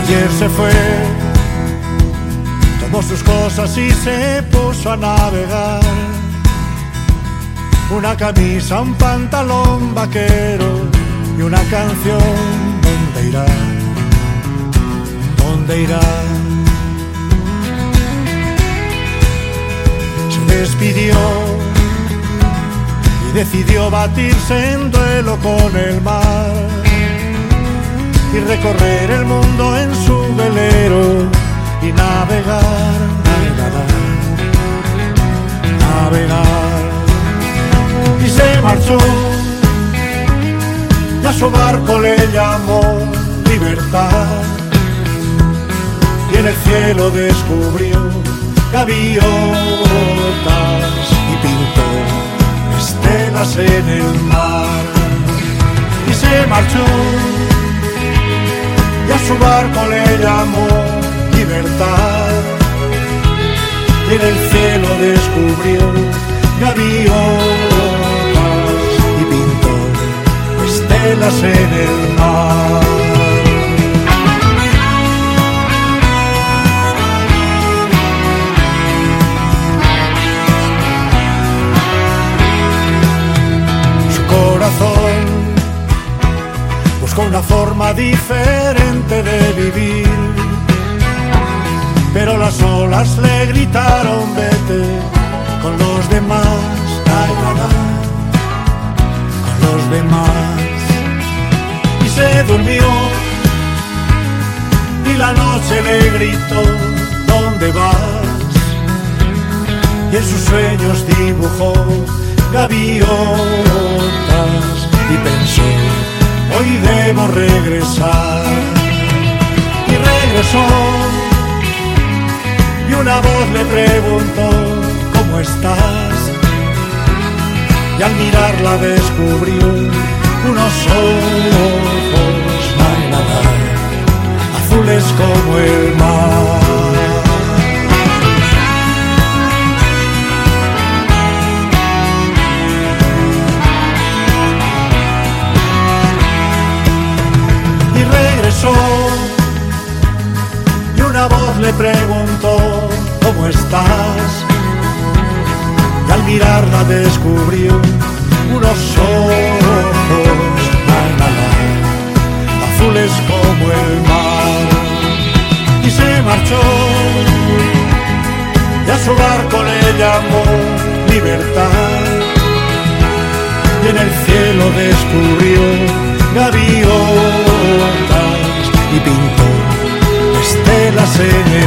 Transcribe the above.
Ayer se fue, tomó sus cosas y se puso a navegar. Una camisa, un pantalón vaquero y una canción. ¿Dónde irá? ¿Dónde irá? Se despidió y decidió batirse en duelo con el mar y recorrer el mundo en su velero y navegar, navegar. Y se marchó y a su barco le llamó libertad, y en el cielo descubrió gaviotas y pintó estelas en el mar. Y se marchó y a su barco le llamó libertad, y en el cielo descubrió gaviotas y pintó estelas en el mar. Su corazón buscó una forma diferente de vivir, pero las olas le gritaron vete con los demás, ay, con los demás. Y se durmió y la noche le gritó ¿dónde vas? Y en sus sueños dibujó gaviotas y pensó hoy debo regresar. Y regresó y una voz le preguntó ¿cómo estás? Y al mirarla descubrió unos ojos azules como el mar. Y regresó y una voz le preguntó ¿cómo estás? Y al mirarla descubrió unos ojos azules como el mar. Y se marchó y a su barco le llamó libertad, y en el cielo descubrió gaviotas y pintó estelas en